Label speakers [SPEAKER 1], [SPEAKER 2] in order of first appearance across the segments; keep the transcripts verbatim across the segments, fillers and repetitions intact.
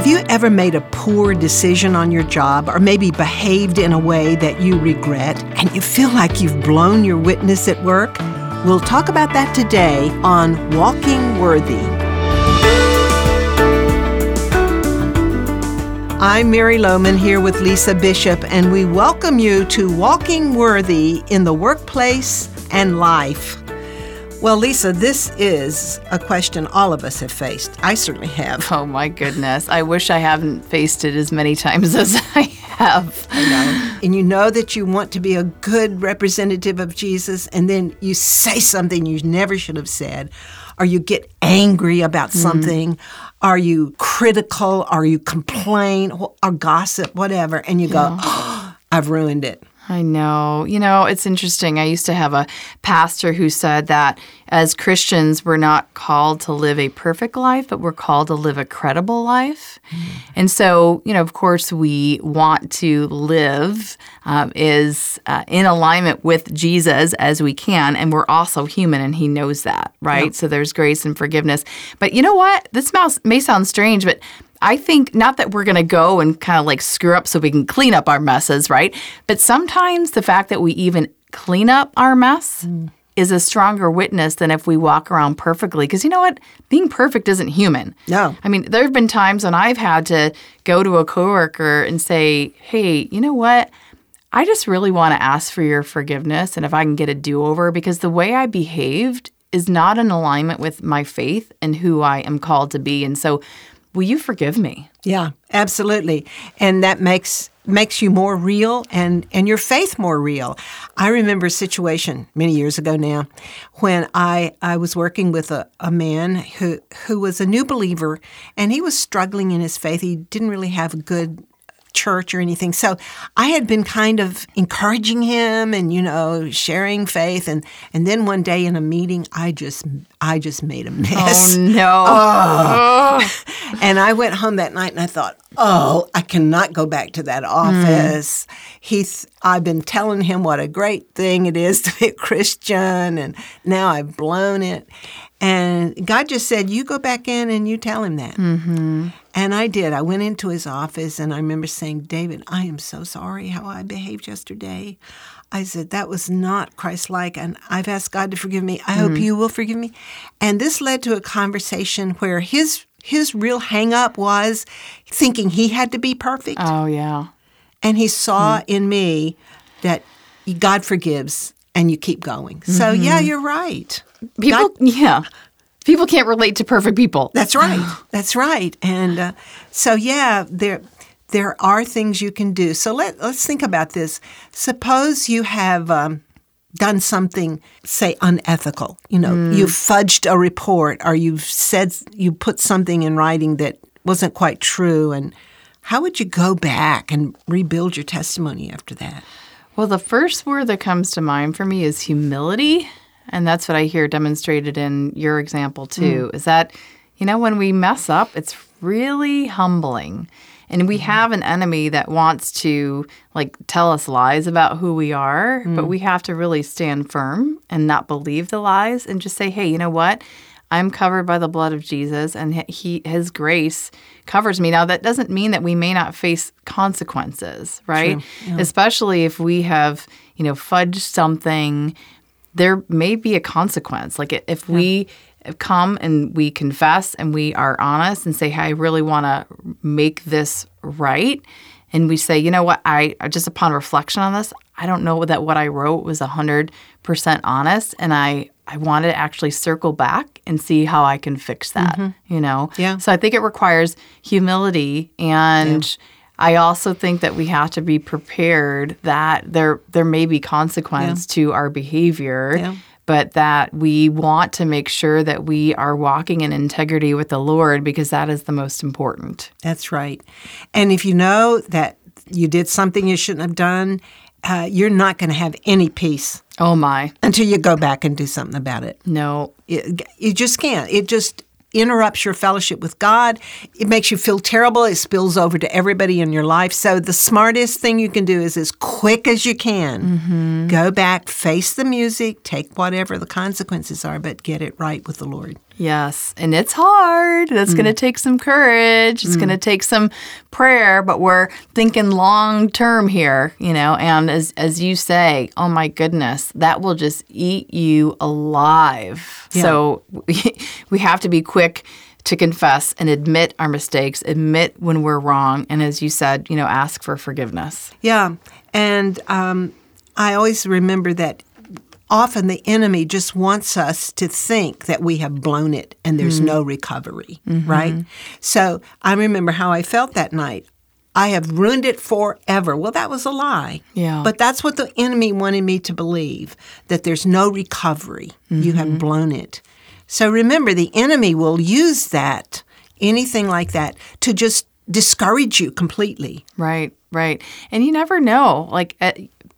[SPEAKER 1] you ever made a poor decision on your job or maybe behaved in a way that you regret and you feel like you've blown your witness at work? We'll talk about that today on Walking Worthy. I'm Mary Lohman here with Lisa Bishop, and we welcome you to Walking Worthy in the workplace and life. Well, Lisa, this is a question all of us have faced. I certainly have.
[SPEAKER 2] Oh, my goodness. I wish I haven't faced it as many times as I have.
[SPEAKER 1] I know. And you know that you want to be a good representative of Jesus, and then you say something you never should have said, or you get angry about something, mm-hmm. Are you critical, or you complain, or gossip, whatever, and you go, oh, I've ruined it.
[SPEAKER 2] I know. You know, it's interesting. I used to have a pastor who said that as Christians, we're not called to live a perfect life, but we're called to live a credible life. Mm. And so, you know, of course, we want to live um, is uh, in alignment with Jesus as we can, and we're also human, and he knows that, right? Yep. So there's grace and forgiveness. But you know what? This may sound strange, but I think not that we're going to go and kind of like screw up so we can clean up our messes, right? But sometimes the fact that we even clean up our mess mm. is a stronger witness than if we walk around perfectly. Because you know what? Being perfect isn't human.
[SPEAKER 1] No.
[SPEAKER 2] I mean, there have been times when I've had to go to a coworker and say, hey, you know what? I just really want to ask for your forgiveness and if I can get a do-over, because the way I behaved is not in alignment with my faith and who I am called to be. And so will you forgive me?
[SPEAKER 1] Yeah, absolutely. And that makes makes you more real and, and your faith more real. I remember a situation many years ago now when I, I was working with a, a man who, who was a new believer, and he was struggling in his faith. He didn't really have a good church or anything. So I had been kind of encouraging him and, you know, sharing faith. And, and then one day in a meeting, I just I just made a mess.
[SPEAKER 2] Oh, no.
[SPEAKER 1] Oh. Oh. And I went home that night and I thought, oh, I cannot go back to that office. Mm. He's, I've been telling him what a great thing it is to be a Christian, and now I've blown it. And God just said, you go back in and you tell him that. Mm-hmm. And I did. I went into his office, and I remember saying, David, I am so sorry how I behaved yesterday. I said, that was not Christ-like, and I've asked God to forgive me. I mm-hmm. hope you will forgive me. And this led to a conversation where his his real hang-up was thinking he had to be perfect.
[SPEAKER 2] Oh, yeah.
[SPEAKER 1] And he saw mm-hmm. in me that God forgives, and you keep going. Mm-hmm. So, yeah, you're right.
[SPEAKER 2] People,
[SPEAKER 1] God,
[SPEAKER 2] yeah. People can't relate to perfect people.
[SPEAKER 1] That's right. That's right. And uh, so, yeah, there there are things you can do. So let, let's think about this. Suppose you have um, done something, say, unethical. You know, mm. you fudged a report, or you've said, you put something in writing that wasn't quite true. And how would you go back and rebuild your testimony after that?
[SPEAKER 2] Well, the first word that comes to mind for me is humility. And that's what I hear demonstrated in your example, too, mm. is that, you know, when we mess up, it's really humbling. And we have an enemy that wants to, like, tell us lies about who we are, mm. but we have to really stand firm and not believe the lies and just say, hey, you know what? I'm covered by the blood of Jesus, and he, his grace covers me. Now, that doesn't mean that we may not face consequences, right? Yeah. Especially if we have, you know, fudged something. There may be a consequence. Like if yeah. we come and we confess and we are honest and say, hey, I really want to make this right. And we say, you know what, I just upon reflection on this, I don't know that what I wrote was one hundred percent honest. And I, I want to actually circle back and see how I can fix that, mm-hmm. you know?
[SPEAKER 1] Yeah.
[SPEAKER 2] So I think it requires humility, and yeah. I also think that we have to be prepared that there there may be consequence yeah. to our behavior, yeah. but that we want to make sure that we are walking in integrity with the Lord, because that is the most important.
[SPEAKER 1] That's right. And if you know that you did something you shouldn't have done, uh, you're not going to have any peace.
[SPEAKER 2] Oh, my.
[SPEAKER 1] Until you go back and do something about it.
[SPEAKER 2] No.
[SPEAKER 1] You, you just can't. It just interrupts your fellowship with God. It makes you feel terrible. It spills over to everybody in your life. So the smartest thing you can do is, as quick as you can, mm-hmm. go back, face the music, take whatever the consequences are, but get it right with the Lord.
[SPEAKER 2] Yes. And it's hard. That's mm. going to take some courage. It's mm. going to take some prayer, but we're thinking long term here, you know, and as as you say, oh my goodness, that will just eat you alive. Yeah. So we, we have to be quick to confess and admit our mistakes, admit when we're wrong, and as you said, you know, ask for forgiveness.
[SPEAKER 1] Yeah. And um, I always remember that often the enemy just wants us to think that we have blown it and there's mm. no recovery, mm-hmm. right? So I remember how I felt that night. I have ruined it forever. Well, that was a lie.
[SPEAKER 2] Yeah.
[SPEAKER 1] But that's what the enemy wanted me to believe, that there's no recovery. Mm-hmm. You have blown it. So remember, the enemy will use that, anything like that, to just discourage you completely.
[SPEAKER 2] Right, right. And you never know, like, uh,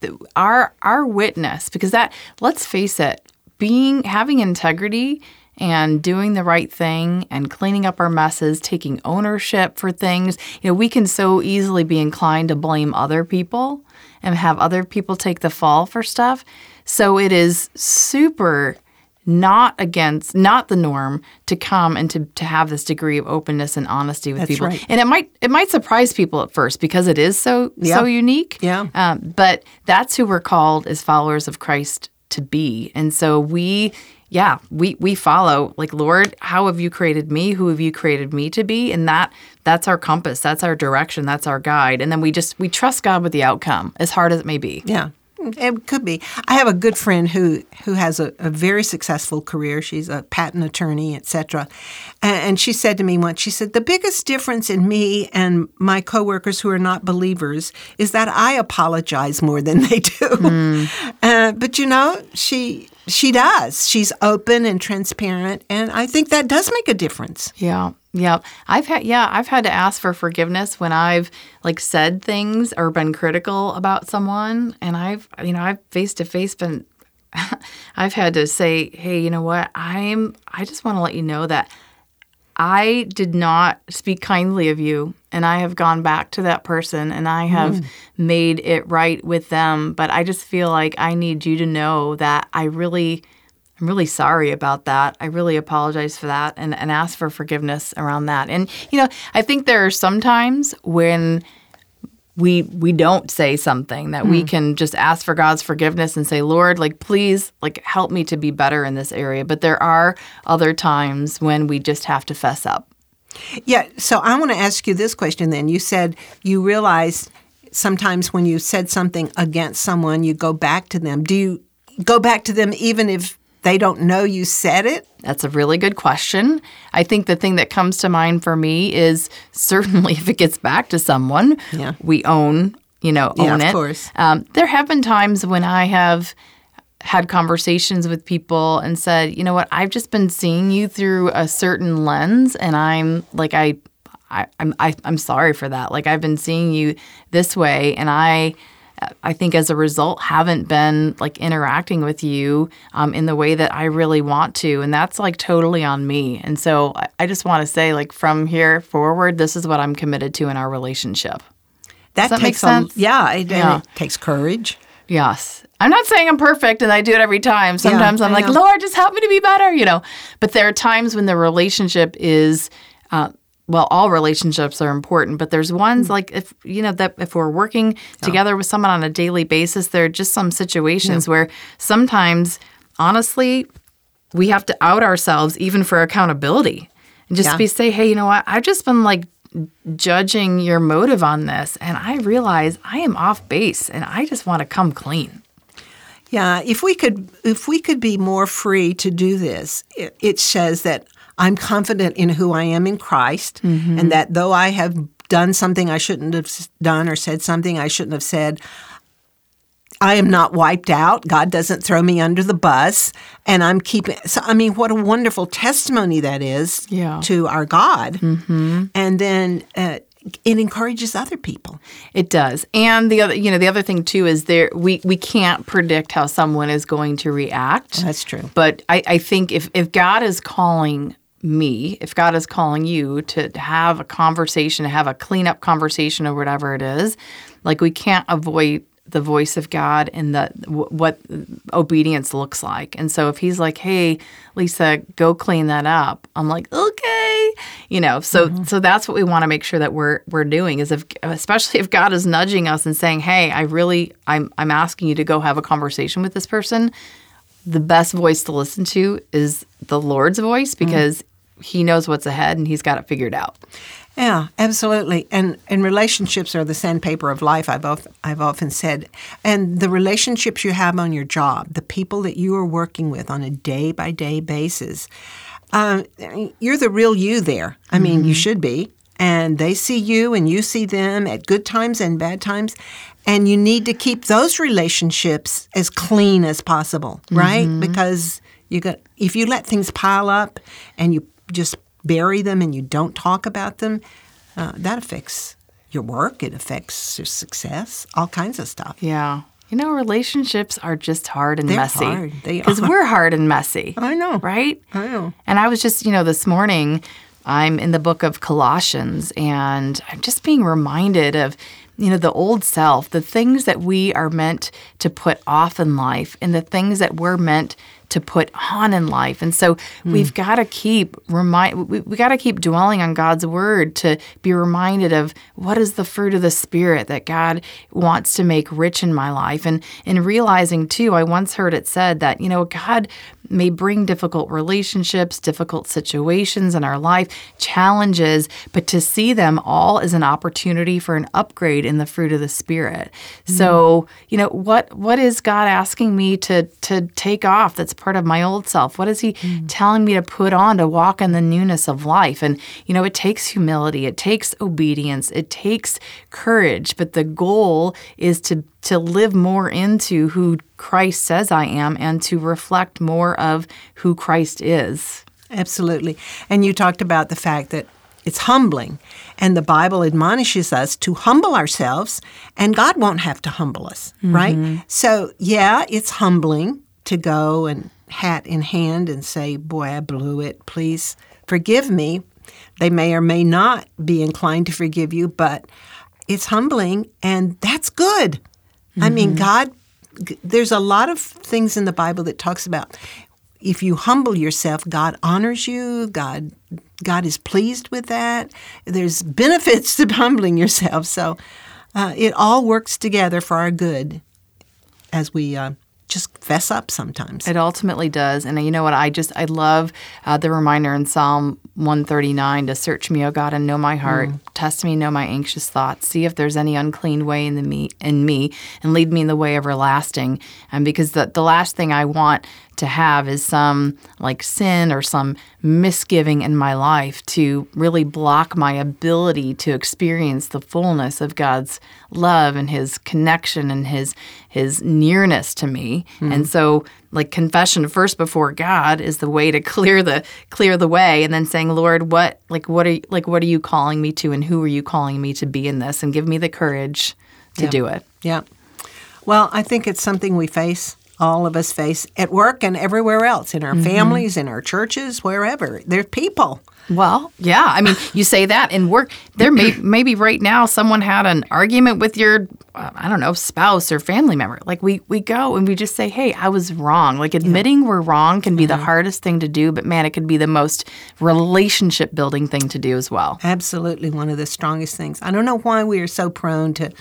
[SPEAKER 2] our our witness, because that, let's face it, being having integrity and doing the right thing and cleaning up our messes, taking ownership for things, you know, we can so easily be inclined to blame other people and have other people take the fall for stuff. So it is super not against, not the norm to come and to, to have this degree of openness and honesty with
[SPEAKER 1] That's
[SPEAKER 2] people.
[SPEAKER 1] Right.
[SPEAKER 2] And it might it might surprise people at first because it is so
[SPEAKER 1] yeah.
[SPEAKER 2] so unique.
[SPEAKER 1] Yeah.
[SPEAKER 2] Um, but that's who we're called as followers of Christ to be. And so we, yeah, we we follow, like, Lord, how have you created me? Who have you created me to be? And that that's our compass. That's our direction. That's our guide. And then we just, we trust God with the outcome, as hard as it may be.
[SPEAKER 1] Yeah. It could be. I have a good friend who, who has a, a very successful career. She's a patent attorney, et cetera. And, and she said to me once, she said, the biggest difference in me and my coworkers who are not believers is that I apologize more than they do. Mm. Uh, but, you know, she she does. She's open and transparent, and I think that does make a difference.
[SPEAKER 2] Yeah. Yeah. I've had yeah, I've had to ask for forgiveness when I've like said things or been critical about someone, and I've you know, I've face to face been I've had to say, "Hey, you know what? I'm I just want to let you know that I did not speak kindly of you, and I have gone back to that person and I have mm. made it right with them, but I just feel like I need you to know that I really I'm really sorry about that. I really apologize for that and, and ask for forgiveness around that." And, you know, I think there are some times when we we don't say something that mm. we can just ask for God's forgiveness and say, Lord, like, please, like, help me to be better in this area. But there are other times when we just have to fess up.
[SPEAKER 1] Yeah. So I want to ask you this question then. You said you realized sometimes when you said something against someone, you go back to them. Do you go back to them even if they don't know you said it?
[SPEAKER 2] That's a really good question. I think the thing that comes to mind for me is certainly if it gets back to someone,
[SPEAKER 1] yeah.
[SPEAKER 2] we own, you know, own
[SPEAKER 1] yeah, of
[SPEAKER 2] it.
[SPEAKER 1] Of course.
[SPEAKER 2] Um, there have been times when I have had conversations with people and said, you know what, I've just been seeing you through a certain lens, and I'm like, I, I I'm I, I'm sorry for that. Like, I've been seeing you this way, and I. I think as a result, haven't been like interacting with you um, in the way that I really want to. And that's like totally on me. And so I, I just want to say, like, from here forward, this is what I'm committed to in our relationship.
[SPEAKER 1] That,
[SPEAKER 2] Does that
[SPEAKER 1] takes
[SPEAKER 2] make sense?
[SPEAKER 1] A, yeah, it,
[SPEAKER 2] yeah.
[SPEAKER 1] it takes courage.
[SPEAKER 2] Yes. I'm not saying I'm perfect and I do it every time. Sometimes
[SPEAKER 1] yeah,
[SPEAKER 2] I'm
[SPEAKER 1] I
[SPEAKER 2] like,
[SPEAKER 1] know.
[SPEAKER 2] Lord, just help me to be better, you know. But there are times when the relationship is uh, well, all relationships are important, but there's ones like if, you know, that if we're working together with someone on a daily basis, there are just some situations yeah. where sometimes, honestly, we have to out ourselves even for accountability and just yeah. be say, hey, you know what? I've just been like judging your motive on this, and I realize I am off base, and I just want to come clean.
[SPEAKER 1] Yeah, if we could, if we could be more free to do this, it, it says that I'm confident in who I am in Christ, mm-hmm. and that though I have done something I shouldn't have done or said something I shouldn't have said, I am not wiped out. God doesn't throw me under the bus, and I'm keeping. So, I mean, what a wonderful testimony that is
[SPEAKER 2] yeah.
[SPEAKER 1] to our God.
[SPEAKER 2] Mm-hmm.
[SPEAKER 1] And then uh, it encourages other people.
[SPEAKER 2] It does. And the other, you know, the other thing too is there we we can't predict how someone is going to react.
[SPEAKER 1] That's true.
[SPEAKER 2] But I, I think if if God is calling me, if God is calling you to have a conversation, to have a clean up conversation or whatever it is, like, we can't avoid the voice of God and the w- what obedience looks like. And so if he's like, hey, Lisa, go clean that up, I'm like, okay. You know, so mm-hmm. so that's what we want to make sure that we're we're doing is if especially if God is nudging us and saying, hey, I really I'm I'm asking you to go have a conversation with this person. The best voice to listen to is the Lord's voice because mm-hmm. he knows what's ahead and he's got it figured out.
[SPEAKER 1] Yeah, absolutely. And and relationships are the sandpaper of life, I've often, I've often said. And the relationships you have on your job, the people that you are working with on a day-by-day basis, uh, you're the real you there. I mean, mm-hmm. you should be. And they see you and you see them at good times and bad times. And you need to keep those relationships as clean as possible, right? Mm-hmm. Because you got if you let things pile up and you just bury them and you don't talk about them, uh, that affects your work. It affects your success, all kinds of stuff.
[SPEAKER 2] Yeah. You know, relationships are just hard and
[SPEAKER 1] They're
[SPEAKER 2] messy.
[SPEAKER 1] hard. They are.
[SPEAKER 2] Because we're hard and messy.
[SPEAKER 1] I know.
[SPEAKER 2] Right?
[SPEAKER 1] I know.
[SPEAKER 2] And I was just, you know, this morning, I'm in the book of Colossians, and I'm just being reminded of, you know, the old self, the things that we are meant to put off in life and the things that we're meant to put on in life. And so mm. we've got to keep remind we, we got to keep dwelling on God's word to be reminded of what is the fruit of the Spirit that God wants to make rich in my life. And and realizing too, I once heard it said that, you know, God may bring difficult relationships, difficult situations in our life, challenges, but to see them all as an opportunity for an upgrade in the fruit of the Spirit. Mm. So, you know, what what is God asking me to to take off that's part of my old self? What is he mm. telling me to put on to walk in the newness of life? And, you know, it takes humility, it takes obedience, it takes courage, but the goal is to to live more into who Christ says I am and to reflect more of who Christ is.
[SPEAKER 1] Absolutely. And you talked about the fact that it's humbling, and the Bible admonishes us to humble ourselves, and God won't have to humble us, mm-hmm. right? So, yeah, it's humbling to go and hat in hand and say, boy, I blew it. Please forgive me. They may or may not be inclined to forgive you, but it's humbling, and that's good. Mm-hmm. I mean, God, there's a lot of things in the Bible that talks about if you humble yourself, God honors you. God God is pleased with that. There's benefits to humbling yourself. So uh, it all works together for our good as we uh, just fess up sometimes.
[SPEAKER 2] It ultimately does. And you know what? I just, I love uh, the reminder in Psalm one thirty-nine to search me, O God, and know my heart. Mm. Test me, know my anxious thoughts. See if there's any unclean way in the me in me, and lead me in the way everlasting. And because the, the last thing I want to have is some like sin or some misgiving in my life to really block my ability to experience the fullness of God's love and his connection and his his nearness to me. Mm-hmm. And so like confession first before God is the way to clear the clear the way, and then saying, Lord, what like what are like what are you calling me to, and who are you calling me to be in this, and give me the courage to
[SPEAKER 1] yeah.
[SPEAKER 2] do it.
[SPEAKER 1] Yeah. Well, I think it's something we face. All of us face at work and everywhere else, in our mm-hmm. families, in our churches, wherever. They're people.
[SPEAKER 2] Well, yeah. I mean, you say that in work. There may maybe right now someone had an argument with your, uh, I don't know, spouse or family member. Like we, we go and we just say, hey, I was wrong. Like admitting yeah. we're wrong can be mm-hmm. the hardest thing to do, but man, it can be the most relationship building thing to do as well.
[SPEAKER 1] Absolutely one of the strongest things. I don't know why we are so prone to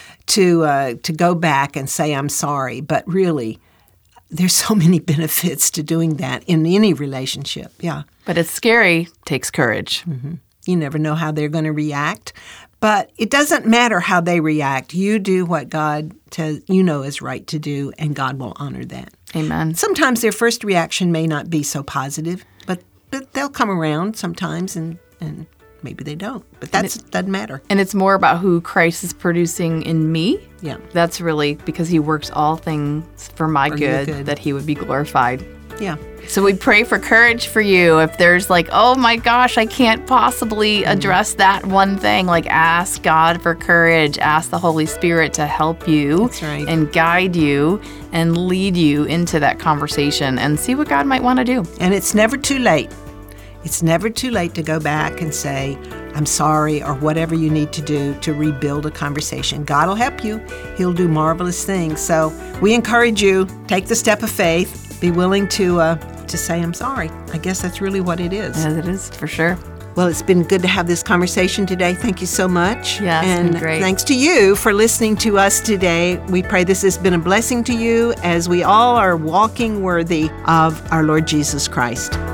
[SPEAKER 1] to uh, to go back and say, I'm sorry, but really, there's so many benefits to doing that in any relationship, yeah.
[SPEAKER 2] But it's scary, takes courage.
[SPEAKER 1] Mm-hmm. You never know how they're going to react. But it doesn't matter how they react. You do what God tells you know is right to do, and God will honor that.
[SPEAKER 2] Amen.
[SPEAKER 1] Sometimes their first reaction may not be so positive, but, but they'll come around sometimes, and, and maybe they don't. But that doesn't matter.
[SPEAKER 2] And it's more about who Christ is producing in me.
[SPEAKER 1] Yeah.
[SPEAKER 2] That's really because he works all things for my for good, good, that he would be glorified.
[SPEAKER 1] Yeah.
[SPEAKER 2] So we pray for courage for you. If there's like, oh my gosh, I can't possibly address that one thing, like ask God for courage. Ask the Holy Spirit to help you
[SPEAKER 1] That's right.
[SPEAKER 2] and guide you and lead you into that conversation and see what God might want to do.
[SPEAKER 1] And it's never too late. It's never too late to go back and say, I'm sorry, or whatever you need to do to rebuild a conversation. God will help you. He'll do marvelous things. So we encourage you, take the step of faith, be willing to uh, to say, I'm sorry. I guess that's really what it is.
[SPEAKER 2] Yes, it is, for sure.
[SPEAKER 1] Well, it's been good to have this conversation today. Thank you so much.
[SPEAKER 2] Yeah, it's
[SPEAKER 1] and
[SPEAKER 2] been great.
[SPEAKER 1] Thanks to you for listening to us today. We pray this has been a blessing to you as we all are walking worthy of our Lord Jesus Christ.